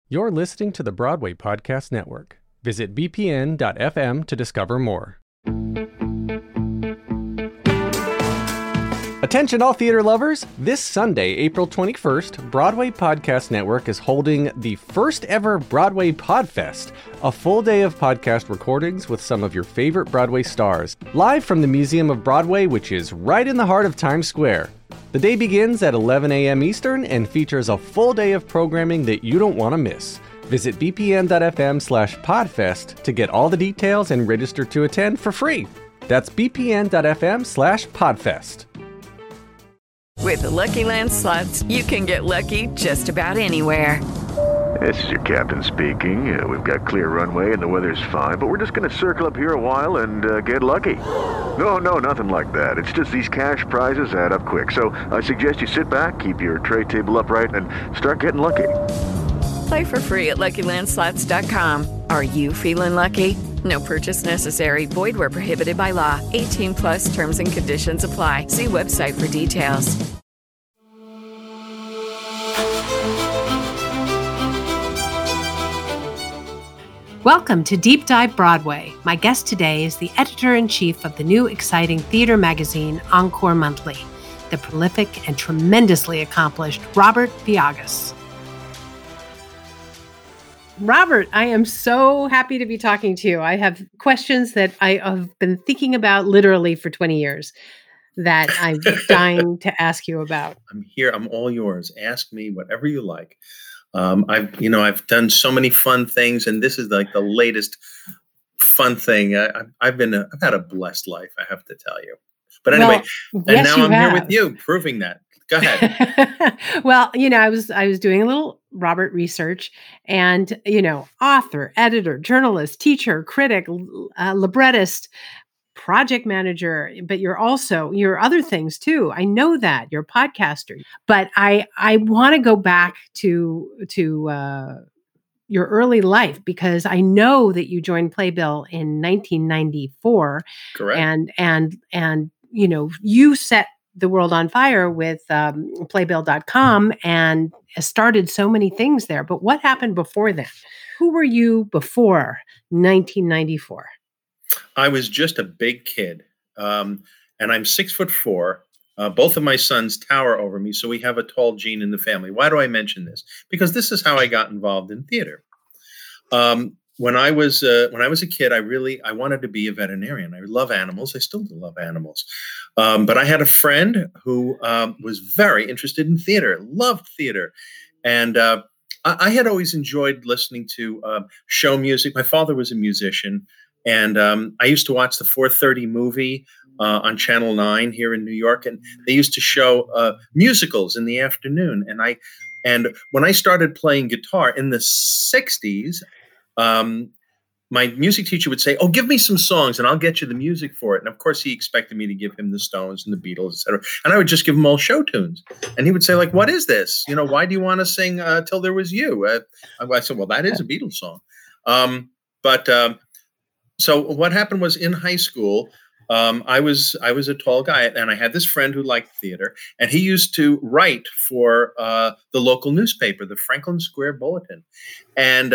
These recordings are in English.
You're listening to the Broadway Podcast Network. Visit bpn.fm to discover more. Attention all theater lovers! This Sunday, April 21st, Broadway Podcast Network is holding the first ever Broadway Podfest, a full day of podcast recordings with some of your favorite Broadway stars, live from the Museum of Broadway, which is right in the heart of Times Square. The day begins at 11 a.m. Eastern and features a full day of programming that you don't want to miss. Visit bpn.fm/podfest to get all the details and register to attend for free. That's bpn.fm/podfest. With the Lucky Land Slots, you can get lucky just about anywhere. This is your captain speaking. We've got clear runway and the weather's fine, but we're just going to circle up here a while and get lucky. No, nothing like that. It's just these cash prizes add up quick. So I suggest you sit back, keep your tray table upright, and start getting lucky. Play for free at LuckyLandSlots.com. Are you feeling lucky? No purchase necessary. Void where prohibited by law. 18+ terms and conditions apply. See website for details. Welcome to Deep Dive Broadway. My guest today is the editor-in-chief of the new exciting theater magazine, Encore Monthly, the prolific and tremendously accomplished Robert Viagas. Robert, I am so happy to be talking to you. I have questions that I have been thinking about literally for 20 years that I'm dying to ask you about. I'm here. I'm all yours. Ask me whatever you like. I've done so many fun things, and this is like the latest fun thing. I've had a blessed life, I have to tell you. But anyway, and now I'm here with you, proving that. Go ahead. Well, I was doing a little Robert research, and author, editor, journalist, teacher, critic, librettist, project manager, but you're other things too. I know that you're a podcaster, but I want to go back to your early life, because I know that you joined Playbill in 1994. Correct. And you set the world on fire with Playbill.com and started so many things there. But what happened before that? Who were you before 1994? I was just a big kid, and I'm 6'4". Both of my sons tower over me, so we have a tall gene in the family. Why do I mention this? Because this is how I got involved in theater. When I was a kid, I wanted to be a veterinarian. I love animals. I still love animals. But I had a friend who was very interested in theater, loved theater. And I had always enjoyed listening to show music. My father was a musician. And I used to watch the 4:30 movie on Channel 9 here in New York. And they used to show musicals in the afternoon. And when I started playing guitar in the 60s, my music teacher would say, "Oh, give me some songs and I'll get you the music for it." And of course, he expected me to give him the Stones and the Beatles, et cetera. And I would just give him all show tunes. And he would say, like, "What is this? Why do you want to sing Till There Was You?" I said, "Well, that is a Beatles song." So what happened was, in high school, I was a tall guy, and I had this friend who liked theater, and he used to write for the local newspaper, the Franklin Square Bulletin. And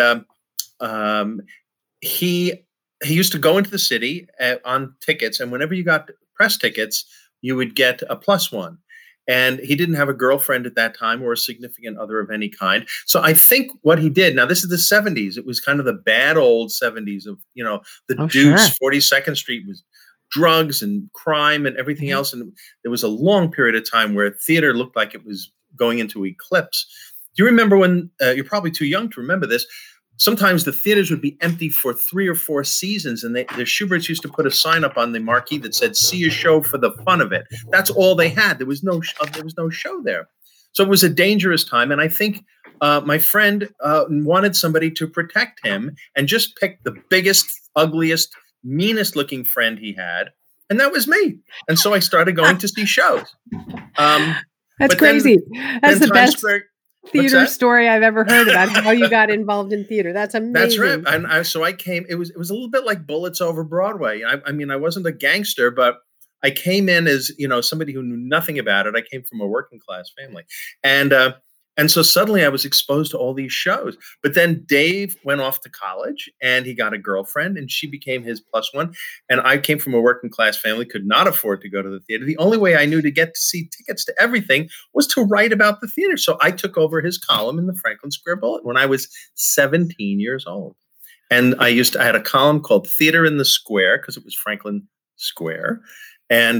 he used to go into the city on tickets, and whenever you got press tickets, you would get a +1. And he didn't have a girlfriend at that time or a significant other of any kind. So I think what he did, now this is the 70s. It was kind of the bad old 70s of, the Deuce, sure. 42nd Street was drugs and crime and everything else. And there was a long period of time where theater looked like it was going into eclipse. Do you remember when, you're probably too young to remember this, sometimes the theaters would be empty for 3 or 4 seasons, and the Schuberts used to put a sign up on the marquee that said, "See a show for the fun of it." That's all they had. There was no show there. So it was a dangerous time. And I think my friend wanted somebody to protect him and just picked the biggest, ugliest, meanest looking friend he had. And that was me. And so I started going to see shows. That's crazy. That's the best theater that? story I've ever heard about how you got involved in theater. That's amazing. That's right. And so I came, it was a little bit like Bullets Over Broadway. I mean, I wasn't a gangster, but I came in as, somebody who knew nothing about it. I came from a working class family. And And so suddenly I was exposed to all these shows. But then Dave went off to college and he got a girlfriend and she became his plus one. And I came from a working class family, could not afford to go to the theater. The only way I knew to get to see tickets to everything was to write about the theater. So I took over his column in the Franklin Square Bulletin when I was 17 years old. And I had a column called Theater in the Square because it was Franklin Square. And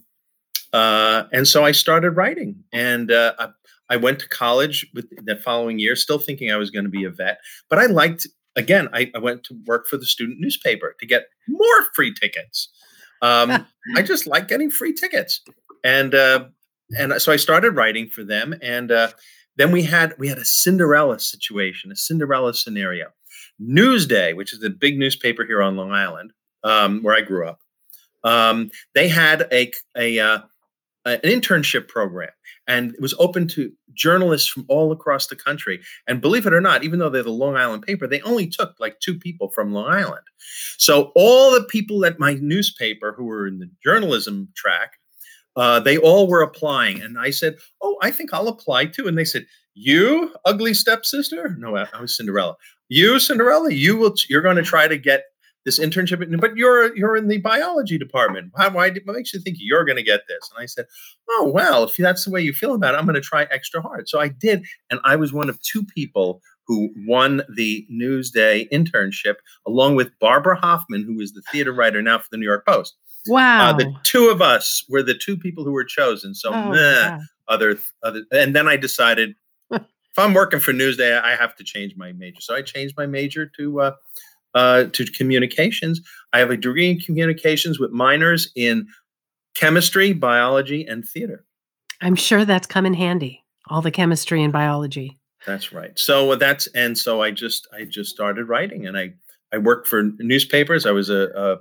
so I started writing, and I went to college with that following year, still thinking I was going to be a vet. But I went to work for the student newspaper to get more free tickets. I just like getting free tickets. And so I started writing for them. And then we had a Cinderella situation, a Cinderella scenario. Newsday, which is the big newspaper here on Long Island, where I grew up, they had an internship program, and it was open to journalists from all across the country. And believe it or not, even though they're the Long Island paper, they only took like 2 people from Long Island. So all the people at my newspaper who were in the journalism track, they all were applying. And I said, "Oh, I think I'll apply too." And they said, "You ugly stepsister?" No, I was Cinderella. "You, Cinderella, you're going to try to get this internship, but you're in the biology department. What makes you think you're going to get this?" And I said, "Oh, well, if that's the way you feel about it, I'm going to try extra hard." So I did. And I was one of 2 people who won the Newsday internship, along with Barbara Hoffman, who is the theater writer now for the New York Post. Wow. The 2 of us were the 2 people who were chosen. So other, and then I decided if I'm working for Newsday, I have to change my major. So I changed my major to communications. I have a degree in communications with minors in chemistry, biology, and theater. I'm sure that's come in handy, all the chemistry and biology. That's right. So so I just started writing, and I worked for newspapers. I was a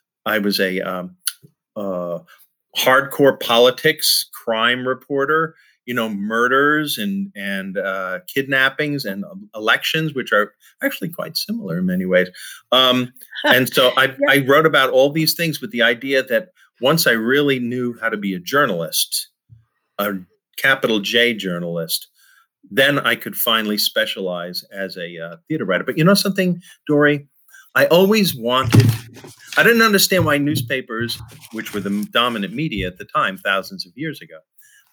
hardcore politics crime reporter. Murders and kidnappings and elections, which are actually quite similar in many ways. And so I wrote about all these things with the idea that once I really knew how to be a journalist, a capital J journalist, then I could finally specialize as a theater writer. But you know something, Dory? I didn't understand why newspapers, which were the dominant media at the time, thousands of years ago,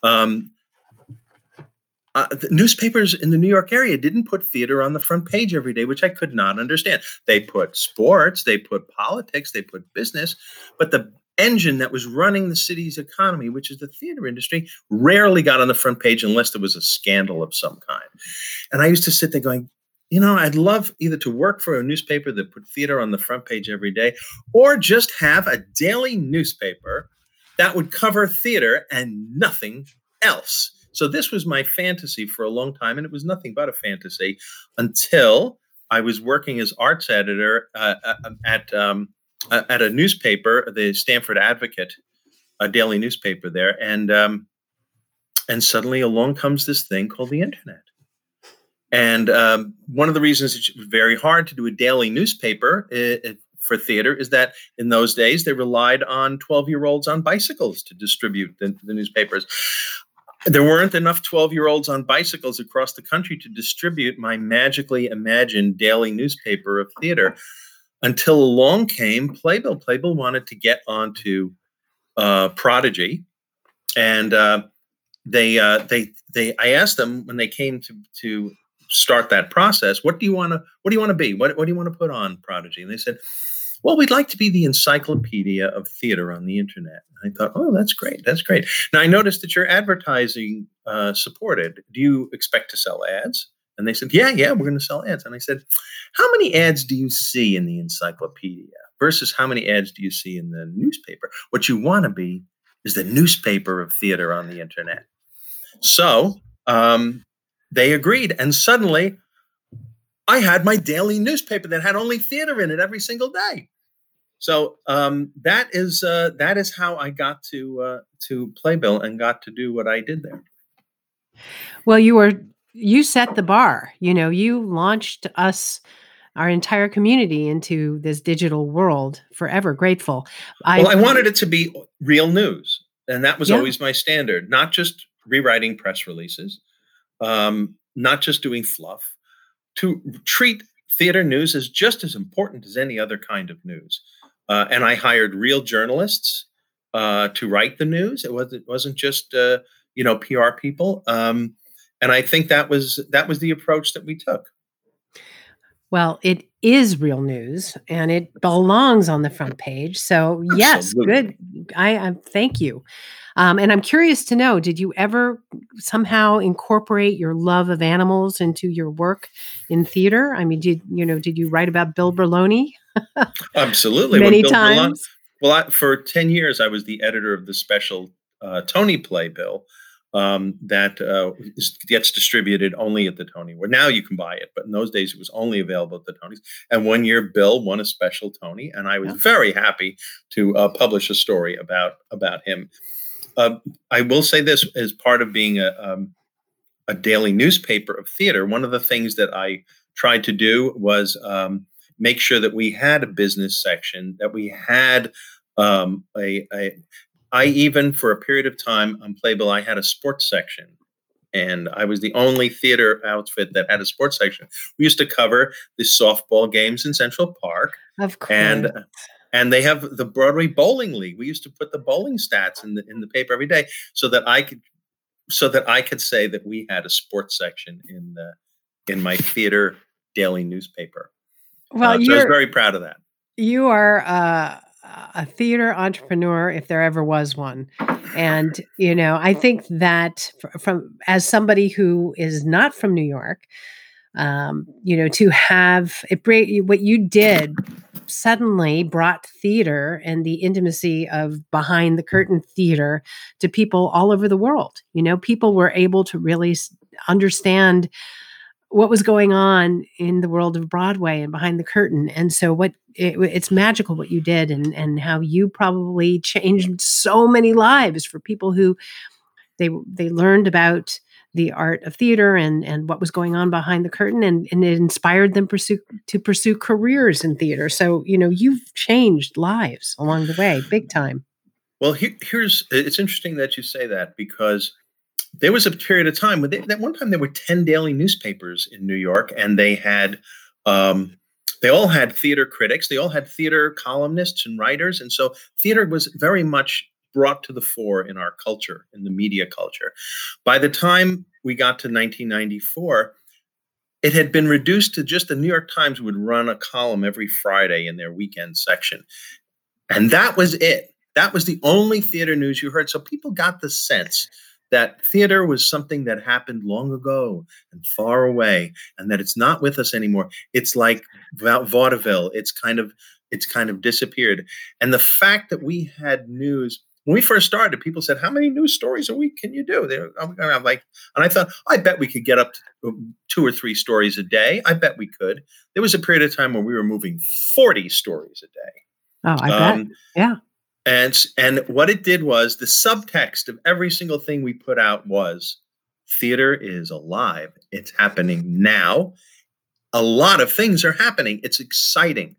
the newspapers in the New York area didn't put theater on the front page every day, which I could not understand. They put sports, they put politics, they put business, but the engine that was running the city's economy, which is the theater industry, rarely got on the front page unless there was a scandal of some kind. And I used to sit there going, I'd love either to work for a newspaper that put theater on the front page every day, or just have a daily newspaper that would cover theater and nothing else. So this was my fantasy for a long time, and it was nothing but a fantasy until I was working as arts editor at a newspaper, the Stamford Advocate, a daily newspaper there, and suddenly along comes this thing called the internet. And one of the reasons it was very hard to do a daily newspaper for theater is that in those days they relied on 12-year-olds on bicycles to distribute the newspapers. There weren't enough 12-year-olds on bicycles across the country to distribute my magically imagined daily newspaper of theater until along came Playbill. Playbill wanted to get onto Prodigy, and I asked them when they came to start that process, what do you want to be? What do you want to put on Prodigy? And they said, well, we'd like to be the encyclopedia of theater on the internet. And I thought, oh, that's great. That's great. Now, I noticed that you're advertising supported. Do you expect to sell ads? And they said, yeah, we're going to sell ads. And I said, how many ads do you see in the encyclopedia versus how many ads do you see in the newspaper? What you want to be is the newspaper of theater on the internet. So they agreed. And suddenly I had my daily newspaper that had only theater in it every single day. So that is how I got to Playbill and got to do what I did there. Well, you set the bar. You launched our entire community into this digital world. Forever grateful. I wanted it to be real news, and that was always my standard. Not just rewriting press releases, not just doing fluff, to treat theater news as just as important as any other kind of news. And I hired real journalists to write the news. It wasn't just PR people. And I think that was the approach that we took. Well, it is real news and it belongs on the front page. So yes, Absolutely. good. I thank you. And I'm curious to know, did you ever somehow incorporate your love of animals into your work in theater? I mean, did you write about Bill Berloni? Absolutely. Many times. For 10 years, I was the editor of the special Tony playbill that gets distributed only at the Tony. Where now you can buy it, but in those days it was only available at the Tonys. And one year, Bill won a special Tony, and I was very happy to publish a story about him. I will say this: as part of being a daily newspaper of theater, one of the things that I tried to do was make sure that we had a business section, that we had I even, for a period of time on Playbill, I had a sports section. And I was the only theater outfit that had a sports section. We used to cover the softball games in Central Park. Of course. And they have the Broadway Bowling League. We used to put the bowling stats in the paper every day so that I could say that we had a sports section in my theater daily newspaper. Well, so I was very proud of that. You are a theater entrepreneur, if there ever was one. And, I think that as somebody who is not from New York, to have it, what you did suddenly brought theater and the intimacy of behind the curtain theater to people all over the world. People were able to really understand what was going on in the world of Broadway and behind the curtain. And so it's magical what you did and how you probably changed so many lives for people who they learned about the art of theater and what was going on behind the curtain, and it inspired them to pursue careers in theater. So, you've changed lives along the way, big time. Well, it's interesting that you say that, because there was a period of time that one time there were 10 daily newspapers in New York, and they all had theater critics. They all had theater columnists and writers. And so theater was very much brought to the fore in our culture, in the media culture. By the time we got to 1994, it had been reduced to just the New York Times would run a column every Friday in their weekend section. And that was it. That was the only theater news you heard. So people got the sense that theater was something that happened long ago and far away, and that it's not with us anymore. It's like vaudeville. It's kind of disappeared. And the fact that we had news when we first started, people said, "How many news stories a week can you do?" I'm like, and I thought, I bet we could get up to 2 or 3 stories a day. I bet we could. There was a period of time where we were moving 40 stories a day. Oh, I bet. Yeah. And what it did was, the subtext of every single thing we put out was, theater is alive. It's happening now. A lot of things are happening. It's exciting.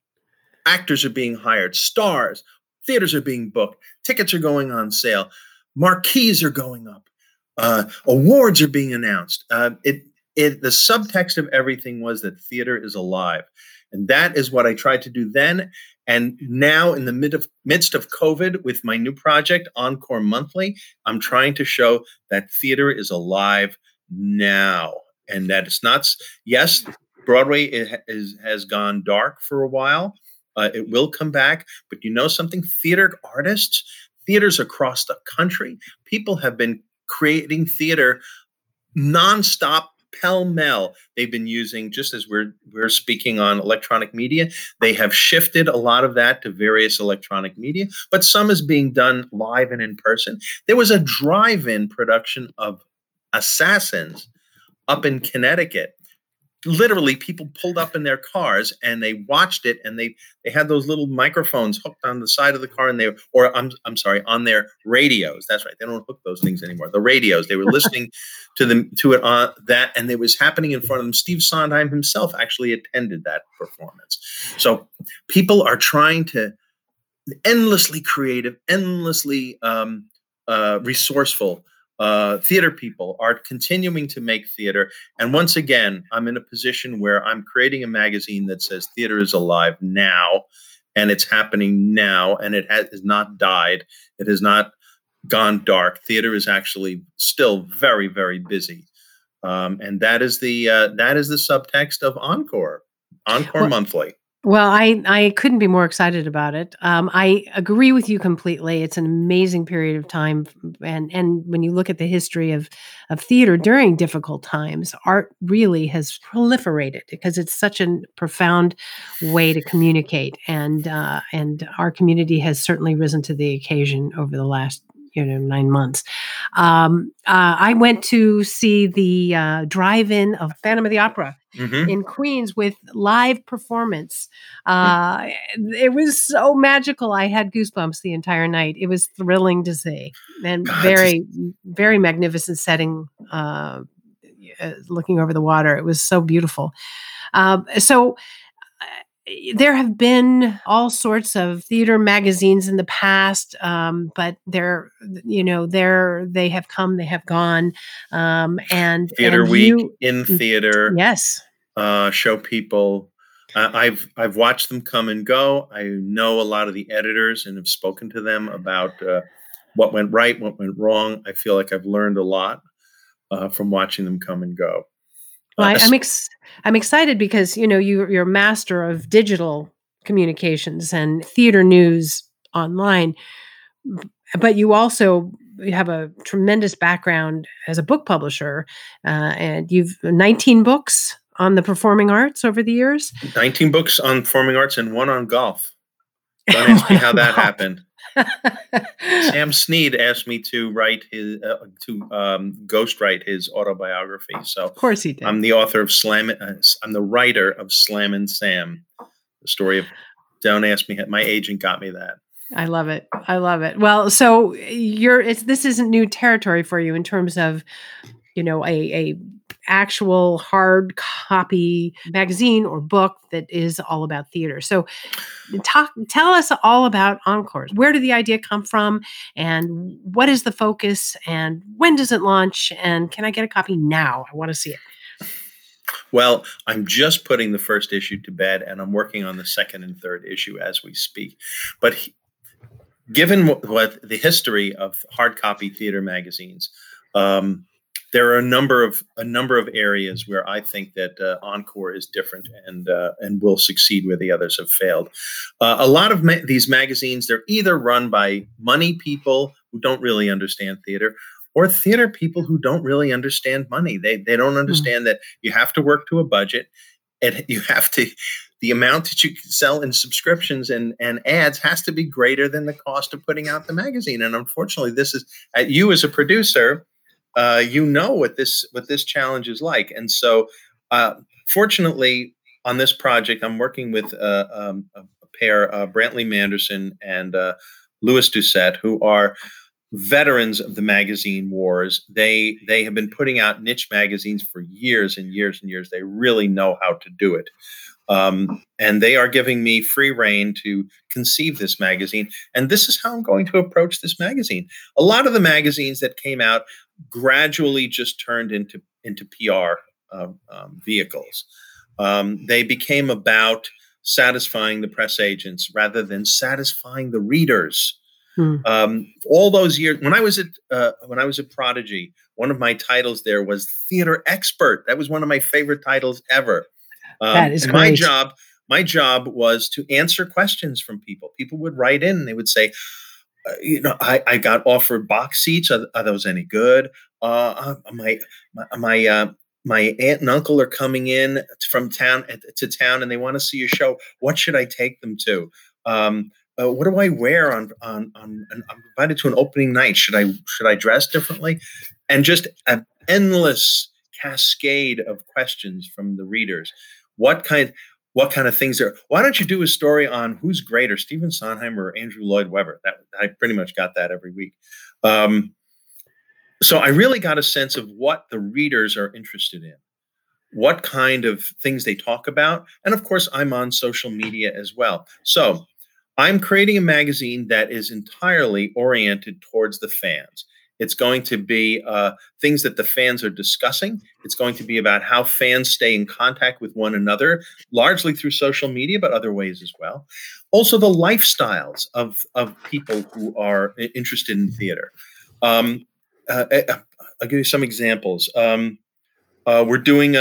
Actors are being hired, stars, theaters are being booked, tickets are going on sale, marquees are going up, awards are being announced. The subtext of everything was that theater is alive. And that is what I tried to do then. And now, in the midst of COVID, with my new project, Encore Monthly, I'm trying to show that theater is alive now. And that it's not, yes, Broadway has gone dark for a while. It will come back. But you know something? Theater artists, theaters across the country, people have been creating theater nonstop, pell-mell. They've been using, just as we're speaking on electronic media, they have shifted a lot of that to various electronic media, but some is being done live and in person. There was a drive-in production of Assassins up in Connecticut. Literally, people pulled up in their cars and they watched it, and they had those little microphones hooked on the side of the car, and on their radios. That's right, they don't hook those things anymore. The radios, they were listening to it on that, and it was happening in front of them. Steve Sondheim himself actually attended that performance. So people are trying to endlessly creative, endlessly resourceful theater people are continuing to make theater. And once again, I'm in a position where I'm creating a magazine that says theater is alive now, and it's happening now, and it has not died. It has not gone dark. Theater is actually still very, very busy. And that is the subtext of Encore Monthly. Well, I couldn't be more excited about it. I agree with you completely. It's an amazing period of time, and when you look at the history of theater during difficult times, art really has proliferated because it's such a profound way to communicate, and our community has certainly risen to the occasion over the last 9 months. I went to see the drive-in of Phantom of the Opera in Queens with live performance. It was so magical. I had goosebumps the entire night. It was thrilling to see, and very, very magnificent setting. Looking over the water, it was so beautiful. There have been all sorts of theater magazines in the past, but they have come, they have gone. And Theater Week, In Theater, yes, show people. I've watched them come and go. I know a lot of the editors and have spoken to them about what went right, what went wrong. I feel like I've learned a lot from watching them come and go. Well, I'm excited because you're a master of digital communications and theater news online, but you also have a tremendous background as a book publisher, and you've 19 books on the performing arts over the years. 19 books on performing arts and one on golf. Don't ask me how that happened. Sam Snead asked me to write his ghostwrite his autobiography. So of course he did. I'm the author of I'm the writer of Slammin' Sam, the story of. Don't ask me. My agent got me that. I love it. Well, so this isn't new territory for you in terms of, a actual hard copy magazine or book that is all about theater. So tell us all about Encores. Where did the idea come from, and what is the focus, and when does it launch, and can I get a copy now? I want to see it. Well, I'm just putting the first issue to bed, and I'm working on the second and third issue as we speak. But given what the history of hard copy theater magazines, there are a number of areas where I think that Encore is different and will succeed where the others have failed. A lot of these magazines, they're either run by money people who don't really understand theater, or theater people who don't really understand money. They don't understand that you have to work to a budget, and you have to. The amount that you sell in subscriptions and ads has to be greater than the cost of putting out the magazine. And unfortunately, this is you as a producer. What this challenge is like. And so, fortunately, on this project, I'm working with a pair, Brantley Manderson and Louis Doucette, who are veterans of the magazine wars. They have been putting out niche magazines for years and years and years. They really know how to do it. And they are giving me free rein to conceive this magazine. And this is how I'm going to approach this magazine. A lot of the magazines that came out gradually just turned into PR vehicles. They became about satisfying the press agents rather than satisfying the readers. All those years, when I was at Prodigy, one of my titles there was Theater Expert. That was one of my favorite titles ever. That is great. My job was to answer questions from people. People would write in and they would say, I got offered box seats. Are those any good? My aunt and uncle are coming in from town to town, and they want to see a show. What should I take them to? What do I wear on I'm invited to an opening night. Should I dress differently? And just an endless cascade of questions from the readers. What kind of things are? Why don't you do a story on who's greater, Stephen Sondheim or Andrew Lloyd Webber? That I pretty much got that every week. So I really got a sense of what the readers are interested in, what kind of things they talk about, and of course, I'm on social media as well. So I'm creating a magazine that is entirely oriented towards the fans. It's going to be things that the fans are discussing. It's going to be about how fans stay in contact with one another, largely through social media, but other ways as well. Also, the lifestyles of people who are interested in theater. I'll give you some examples. We're doing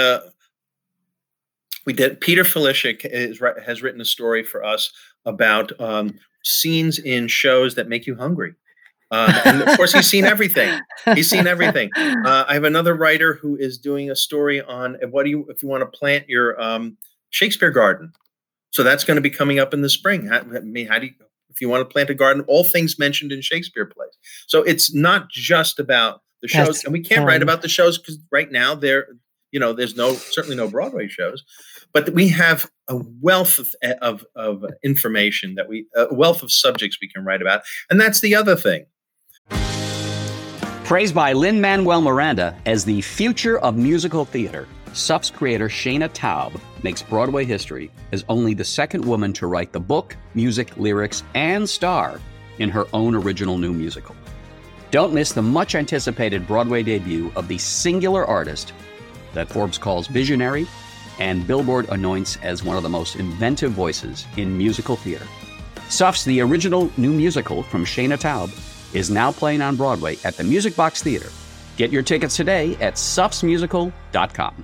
Peter Filichuk has written a story for us about scenes in shows that make you hungry. And of course, he's seen everything. He's seen everything. I have another writer who is doing a story on if you want to plant your Shakespeare garden. So that's going to be coming up in the spring. If you want to plant a garden, all things mentioned in Shakespeare plays. So it's not just about the shows, and we can't write about the shows because right now there's certainly no Broadway shows, but we have a wealth of information a wealth of subjects we can write about, and that's the other thing. Praised by Lin-Manuel Miranda as the future of musical theater, SUF's creator Shana Taub makes Broadway history as only the second woman to write the book, music, lyrics, and star in her own original new musical. Don't miss the much-anticipated Broadway debut of the singular artist that Forbes calls visionary and Billboard anoints as one of the most inventive voices in musical theater. SUF's The Original New Musical from Shana Taub is now playing on Broadway at the Music Box Theater. Get your tickets today at sufsmusical.com.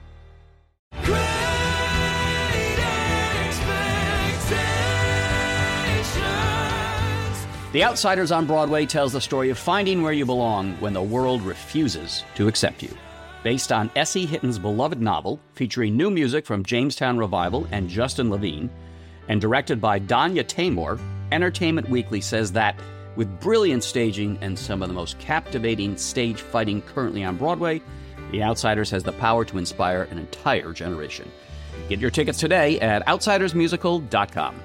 The Outsiders on Broadway tells the story of finding where you belong when the world refuses to accept you. Based on S.E. Hitton's beloved novel, featuring new music from Jamestown Revival and Justin Levine, and directed by Danya Taymor, Entertainment Weekly says that with brilliant staging and some of the most captivating stage fighting currently on Broadway, The Outsiders has the power to inspire an entire generation. Get your tickets today at outsidersmusical.com.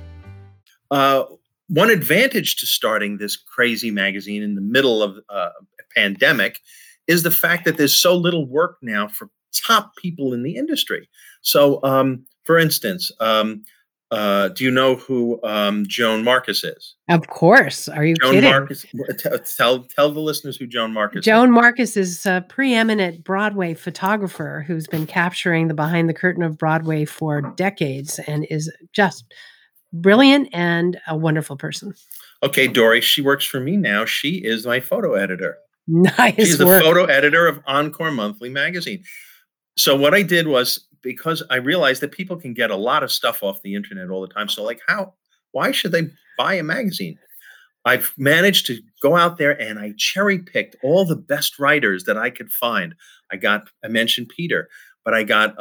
One advantage to starting this crazy magazine in the middle of a pandemic is the fact that there's so little work now for top people in the industry. So, for instance, do you know who Joan Marcus is? Of course. Are you Joan kidding? Marcus, tell the listeners who Joan Marcus is. Joan Marcus is a preeminent Broadway photographer who's been capturing the behind the curtain of Broadway for decades and is just brilliant and a wonderful person. Okay, Dory, she works for me now. She is my photo editor. Nice She's the work. photo editor of Encore Monthly magazine. So what I did was, because I realized that people can get a lot of stuff off the internet all the time. So why should they buy a magazine? I've managed to go out there and I cherry picked all the best writers that I could find. I mentioned Peter, but I got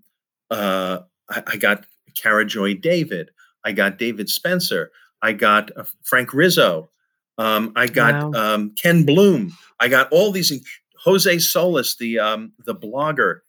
Cara Joy David. I got David Spencer. I got Frank Rizzo. I got Ken Bloom. I got all these. Jose Solis, the blogger.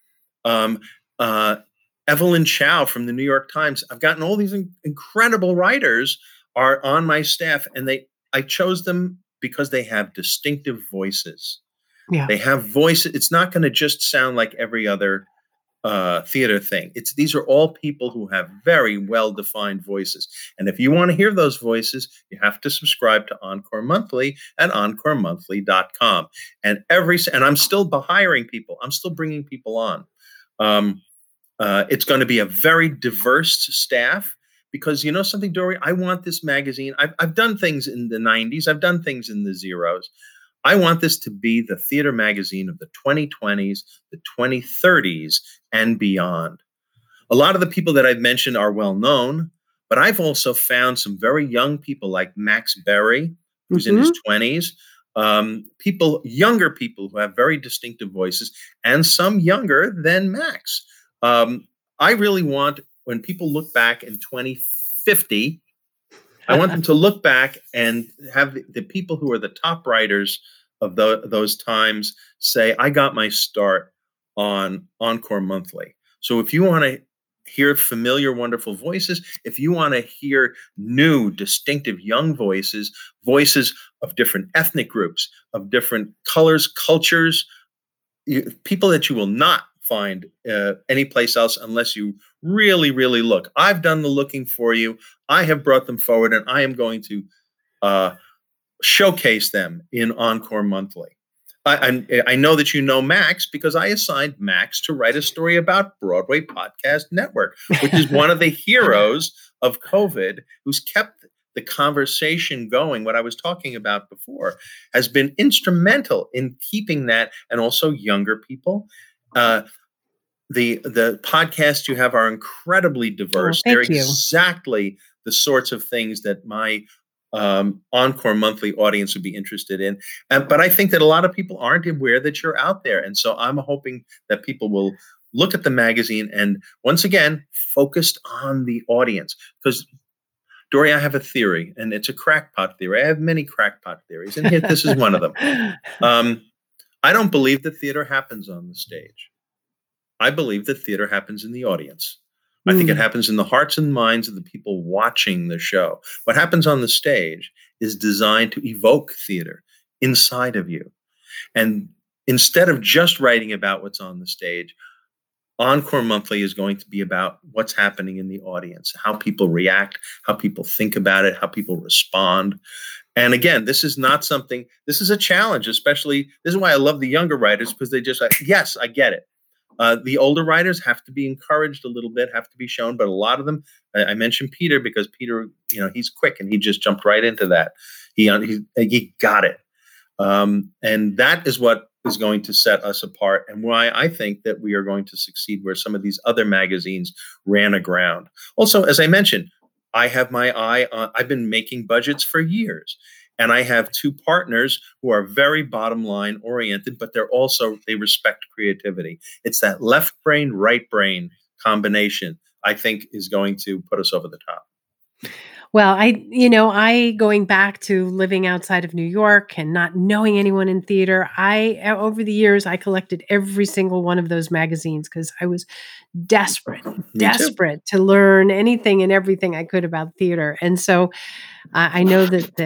Evelyn Chow from the New York Times. I've gotten all these incredible writers are on my staff, and I chose them because they have distinctive voices. Yeah. They have voices. It's not going to just sound like every other theater thing. These are all people who have very well-defined voices. And if you want to hear those voices, you have to subscribe to Encore Monthly at encoremonthly.com. And I'm still hiring people. I'm still bringing people on. It's going to be a very diverse staff because you know something, Dory? I want this magazine. I've done things in the 90s. I've done things in the zeros. I want this to be the theater magazine of the 2020s, the 2030s, and beyond. A lot of the people that I've mentioned are well known, but I've also found some very young people like Max Berry, who's in his 20s, younger people who have very distinctive voices, and some younger than Max. I really want, when people look back in 2050, I want them to look back and have the people who are the top writers of those times say, I got my start on Encore Monthly. So if you want to hear familiar, wonderful voices, if you want to hear new, distinctive young voices of different ethnic groups, of different colors, cultures, people that you will not find anyplace else unless you really, really look. I've done the looking for you. I have brought them forward, and I am going to showcase them in Encore Monthly. I know that you know Max because I assigned Max to write a story about Broadway Podcast Network, which is one of the heroes of COVID, who's kept the conversation going. What I was talking about before has been instrumental in keeping that, and also younger people. The podcasts you have are incredibly diverse. They're exactly the sorts of things that my Encore Monthly audience would be interested in. But I think that a lot of people aren't aware that you're out there. And so I'm hoping that people will look at the magazine and, once again, focused on the audience. Because, Dory, I have a theory, and it's a crackpot theory. I have many crackpot theories, and this is one of them. I don't believe that theater happens on the stage. I believe that theater happens in the audience. I think it happens in the hearts and minds of the people watching the show. What happens on the stage is designed to evoke theater inside of you. And instead of just writing about what's on the stage, Encore Monthly is going to be about what's happening in the audience, how people react, how people think about it, how people respond. And again, this is not something, this is a challenge, especially, this is why I love the younger writers, because they just like, yes, I get it. The older writers have to be encouraged a little bit, have to be shown, but a lot of them, I mentioned Peter because Peter, he's quick and he just jumped right into that. He got it. And that is what is going to set us apart, and why I think that we are going to succeed where some of these other magazines ran aground. Also, as I mentioned, I have my eye on, I've been making budgets for years. And I have two partners who are very bottom line oriented, but they respect creativity. It's that left brain, right brain combination, I think, is going to put us over the top. Well, I going back to living outside of New York and not knowing anyone in theater, over the years, I collected every single one of those magazines because I was desperate to learn anything and everything I could about theater. And so I know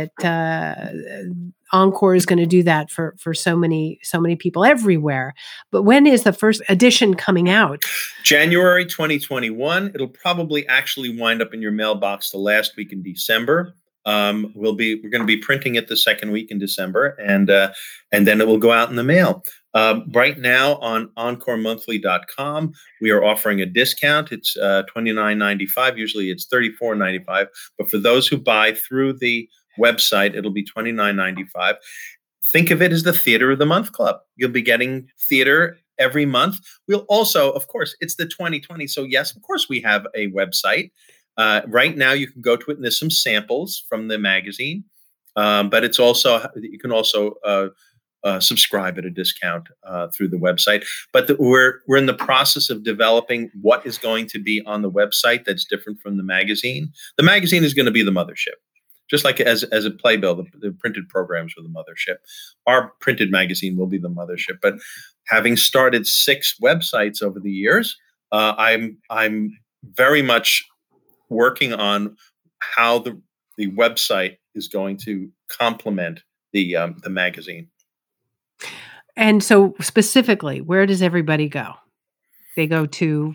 that Encore is going to do that for so many people everywhere. But when is the first edition coming out? January 2021. It'll probably actually wind up in your mailbox the last week in December. We're going to be printing it the second week in December, and then it will go out in the mail. Right now on EncoreMonthly.com, we are offering a discount. It's $29.95. Usually it's $34.95. But for those who buy through the website, it'll be $29.95. Think of it as the Theater of the Month Club. You'll be getting theater every month. We'll also, of course, it's the 2020. So yes, of course, we have a website. Right now, you can go to it, and there's some samples from the magazine. But it's also, you can also subscribe at a discount through the website. But we're in the process of developing what is going to be on the website that's different from the magazine. The magazine is going to be the mothership. Just like as a playbill, the printed programs are the mothership. Our printed magazine will be the mothership. But having started 6 websites over the years, I'm very much working on how the website is going to complement the magazine. And so specifically, where does everybody go? They go to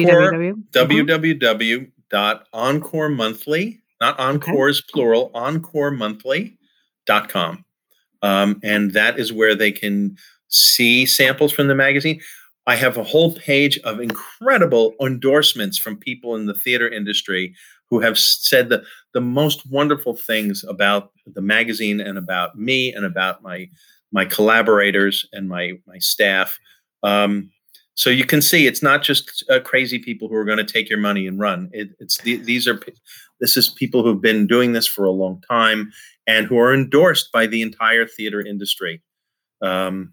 www.encoremonthly, not Encores plural, EncoreMonthly.com. And that is where they can see samples from the magazine. I have a whole page of incredible endorsements from people in the theater industry who have said the most wonderful things about the magazine and about me and about my collaborators and my staff. So you can see it's not just crazy people who are going to take your money and run. This is people who've been doing this for a long time and who are endorsed by the entire theater industry. And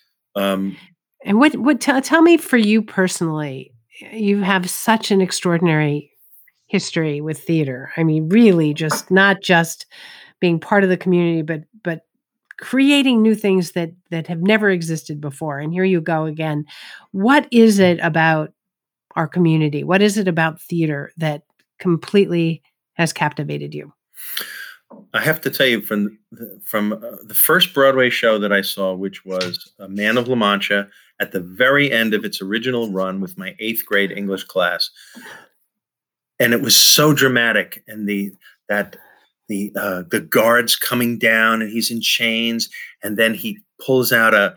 tell me, for you personally, you have such an extraordinary history with theater. I mean, really, not just being part of the community, but creating new things that have never existed before. And here you go again. What is it about our community? What is it about theater that completely has captivated you? I have to tell you, from the first Broadway show that I saw, which was Man of La Mancha, at the very end of its original run with my 8th grade English class, and it was so dramatic, and the the guards coming down, and he's in chains, and then he pulls out a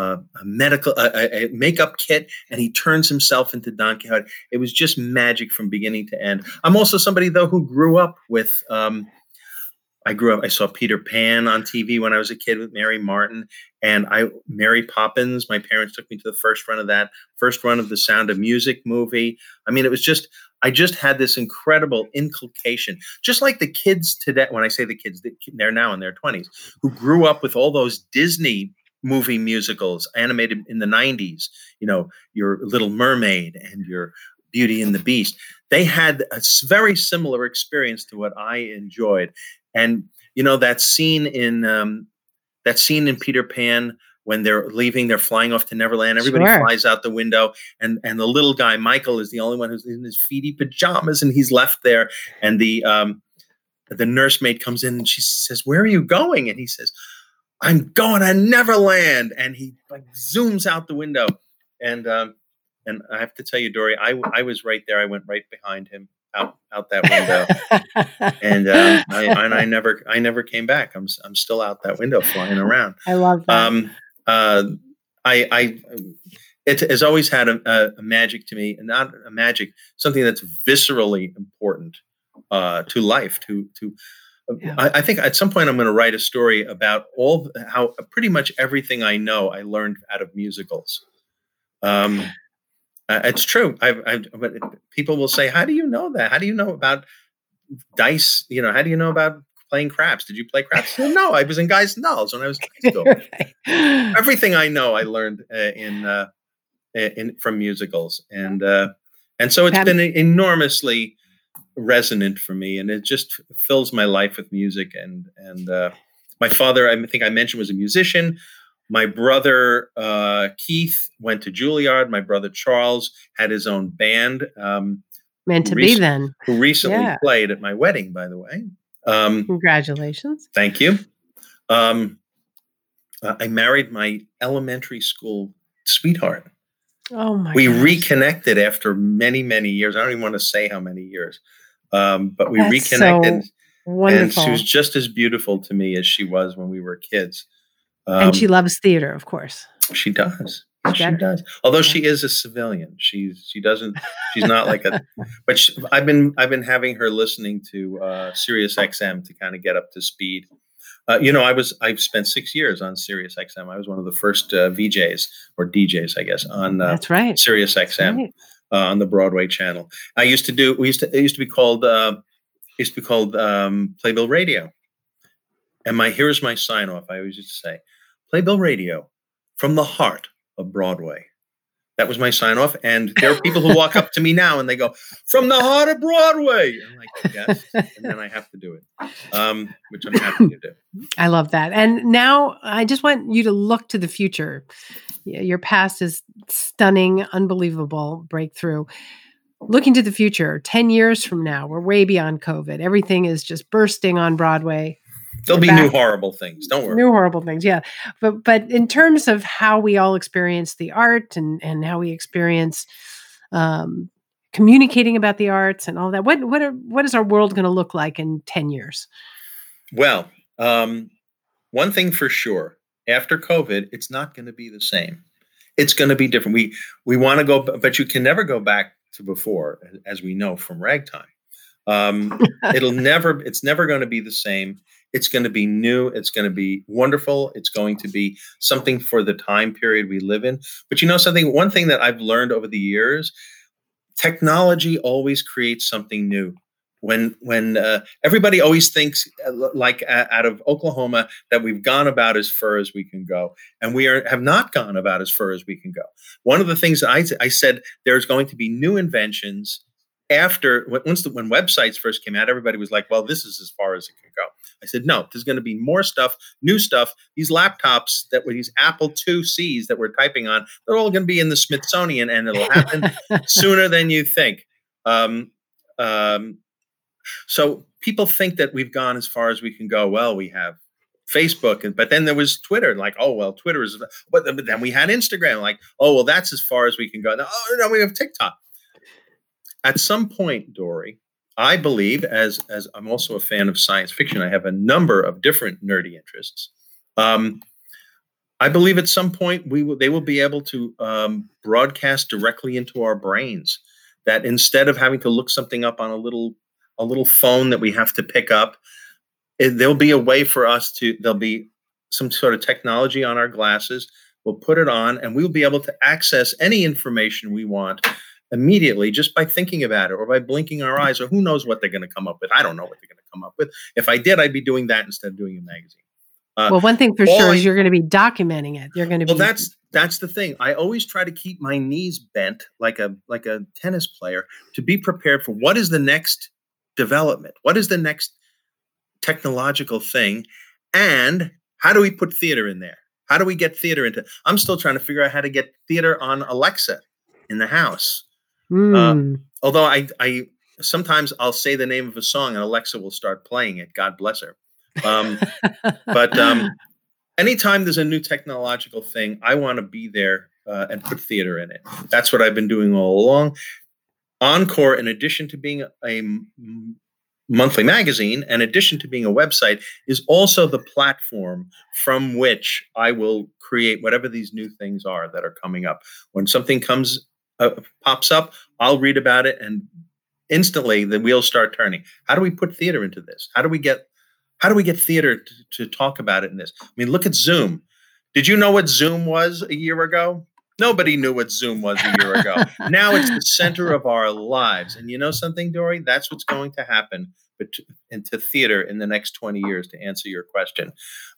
makeup kit, and he turns himself into Don Quixote. It was just magic from beginning to end. I'm also somebody though who grew up with. I saw Peter Pan on TV when I was a kid with Mary Martin, and Mary Poppins. My parents took me to the first run of the Sound of Music movie. I mean, I just had this incredible inculcation, just like the kids today. When I say the kids, they're now in their 20s, who grew up with all those Disney movie musicals animated in the 90s, your Little Mermaid and your Beauty and the Beast. They had a very similar experience to what I enjoyed. And that scene in Peter Pan when they're leaving, they're flying off to Neverland. Everybody flies out the window, and the little guy Michael is the only one who's in his feety pajamas, and he's left there. And the nursemaid comes in and she says, "Where are you going?" And he says, "I'm going to Neverland." And he zooms out the window, and I have to tell you, Dory, I was right there. I went right behind him. Out that window, and I never came back. I'm still out that window flying around. I love that. It has always had a magic to me, and not a magic, something that's viscerally important to life. I think at some point I'm going to write a story about how pretty much everything I know I learned out of musicals. It's true. People will say, "How do you know that? How do you know about dice? How do you know about playing craps? Did you play craps?" No, I was in Guys and Dolls when I was in high school. Everything I know, I learned from musicals, and so it's been enormously resonant for me, and it just fills my life with music. And my father, I think I mentioned, was a musician. My brother, Keith, went to Juilliard. My brother, Charles, had his own band. Meant to be then. Who recently played at my wedding, by the way. Congratulations. Thank you. I married my elementary school sweetheart. Oh, my We gosh. reconnected after many, many years. I don't even want to say how many years. But we reconnected. So wonderful. And she was just as beautiful to me as she was when we were kids. And she loves theater, of course. She does. She does. Although she is a civilian, she doesn't. She's not like a. But I've been having her listening to Sirius XM to kind of get up to speed. I've spent 6 years on Sirius XM. I was one of the first VJs or DJs, I guess, on That's right. Sirius XM on the Broadway channel. It used to be called Playbill Radio. And here's my sign off. I always used to say, Playbill Radio from the heart of Broadway. That was my sign off. And there are people who walk up to me now and they go, "From the heart of Broadway." I'm like, "Yes." And then I have to do it, which I'm happy to do. I love that. And now I just want you to look to the future. Your past is stunning, unbelievable breakthrough. Looking to the future, 10 years from now, we're way beyond COVID. Everything is just bursting on Broadway. There'll be new horrible things. Don't worry. New horrible things, yeah. But in terms of how we all experience the art and how we experience communicating about the arts and all that, what is our world going to look like in 10 years? Well, one thing for sure, after COVID, it's not going to be the same. It's going to be different. We want to go, but you can never go back to before, as we know from ragtime. It's never going to be the same. It's going to be new. It's going to be wonderful. It's going to be something for the time period we live in. But one thing that I've learned over the years, technology always creates something new. When everybody always thinks like out of Oklahoma that we've gone about as far as we can go, and we have not gone about as far as we can go. One of the things that I said, there's going to be new inventions. When websites first came out, everybody was like, "Well, this is as far as it can go." I said, "No, there's going to be more stuff, new stuff. These laptops these Apple IICs that we're typing on, they're all going to be in the Smithsonian, and it'll happen sooner than you think." So people think that we've gone as far as we can go. Well, we have Facebook, but then there was Twitter. Like, oh well, Twitter is. But then we had Instagram. Like, oh well, that's as far as we can go. No, we have TikTok. At some point, Dory, I believe, as I'm also a fan of science fiction, I have a number of different nerdy interests. I believe at some point they will be able to broadcast directly into our brains. That instead of having to look something up on a little phone that we have to pick up, there'll be a way for us to. There'll be some sort of technology on our glasses. We'll put it on, and we'll be able to access any information we want immediately just by thinking about it or by blinking our eyes, or who knows what they're going to come up with. I don't know what they're going to come up with. If I did, I'd be doing that instead of doing a magazine. Well, one thing for sure is you're going to be documenting it. You're going to be. Well, that's the thing. I always try to keep my knees bent like a tennis player to be prepared for what is the next development, what is the next technological thing, and how do we put theater in there? How do we get theater into? I'm still trying to figure out how to get theater on Alexa in the house. Although I sometimes I'll say the name of a song and Alexa will start playing it. God bless her. But anytime there's a new technological thing, I want to be there and put theater in it. That's what I've been doing all along. Encore, in addition to being a monthly magazine, in addition to being a website, is also the platform from which I will create whatever these new things are that are coming up. When something pops up, I'll read about it, and instantly the wheels start turning. How do we put theater into this? How do we get theater to talk about it in this? I mean, look at Zoom. Did you know what Zoom was a year ago? Nobody knew what Zoom was a year ago. Now it's the center of our lives. And you know something, Dory? That's what's going to happen into theater in the next 20 years, to answer your question.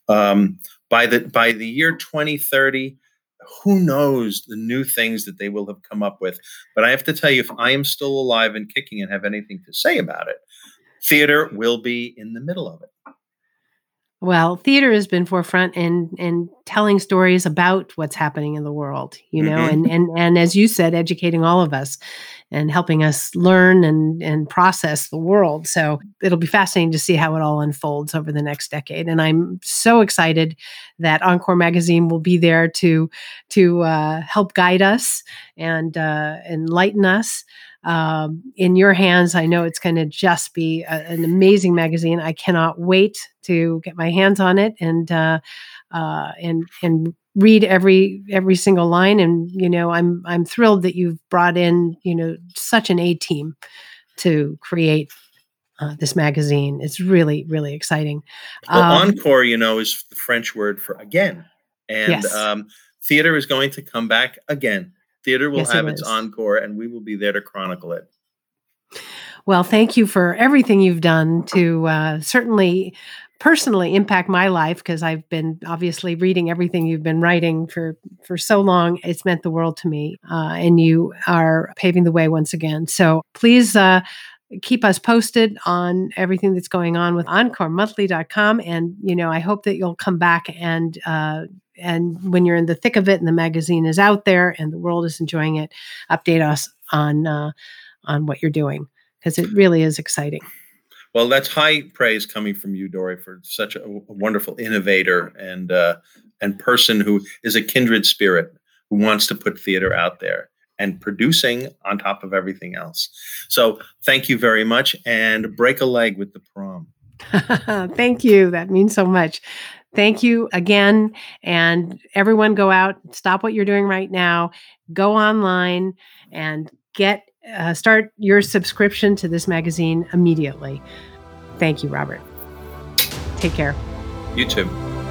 By the year 2030, who knows the new things that they will have come up with. But I have to tell you, if I am still alive and kicking and have anything to say about it, theater will be in the middle of it. Well, theater has been forefront in telling stories about what's happening in the world, you know, and as you said, educating all of us and helping us learn and process the world. So it'll be fascinating to see how it all unfolds over the next decade. And I'm so excited that Encore Magazine will be there to help guide us and enlighten us. In your hands, I know it's going to just be an amazing magazine. I cannot wait to get my hands on it and read every single line. And you know, I'm thrilled that you've brought in, you know, such an A team to create this magazine. It's really, really exciting. Well, encore, you know, is the French word for again, and yes. Theater is going to come back again. Theater will have its encore, and we will be there to chronicle it. Well, thank you for everything you've done to certainly personally impact my life, because I've been obviously reading everything you've been writing for so long. It's meant the world to me, and you are paving the way once again. So please keep us posted on everything that's going on with EncoreMonthly.com. And, you know, I hope that you'll come back and when you're in the thick of it and the magazine is out there and the world is enjoying it, update us on what you're doing, because it really is exciting. Well, that's high praise coming from you, Dory, for such a wonderful innovator and person who is a kindred spirit who wants to put theater out there and producing on top of everything else. So thank you very much, and break a leg with the prom. Thank you. That means so much. Thank you again. And everyone go out, stop what you're doing right now, go online and start your subscription to this magazine immediately. Thank you, Robert. Take care. You too.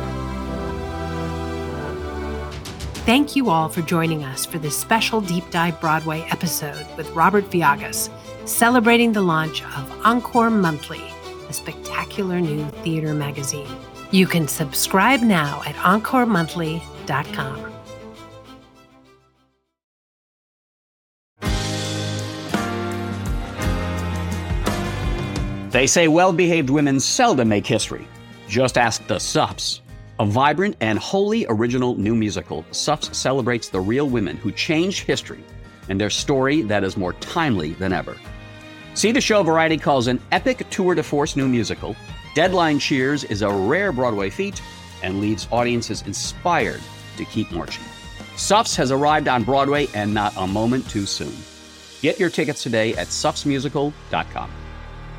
Thank you all for joining us for this special Deep Dive Broadway episode with Robert Viagas, celebrating the launch of Encore Monthly, a spectacular new theater magazine. You can subscribe now at EncoreMonthly.com. They say well-behaved women seldom make history. Just ask the Suffs. A vibrant and wholly original new musical, Suffs celebrates the real women who changed history and their story that is more timely than ever. See the show Variety calls an epic tour de force new musical. Deadline cheers is a rare Broadway feat and leaves audiences inspired to keep marching. Suffs has arrived on Broadway, and not a moment too soon. Get your tickets today at suffsmusical.com.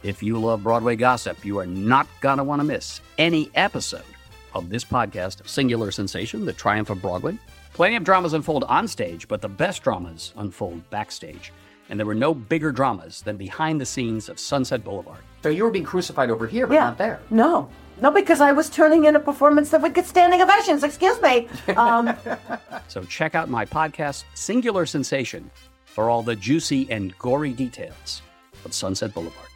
If you love Broadway gossip, you are not going to want to miss any episode of this podcast, Singular Sensation, The Triumph of Broadway. Plenty of dramas unfold on stage, but the best dramas unfold backstage. And there were no bigger dramas than behind the scenes of Sunset Boulevard. So you were being crucified over here, but not there. No, because I was turning in a performance that would get standing ovations. Excuse me. So check out my podcast, Singular Sensation, for all the juicy and gory details of Sunset Boulevard.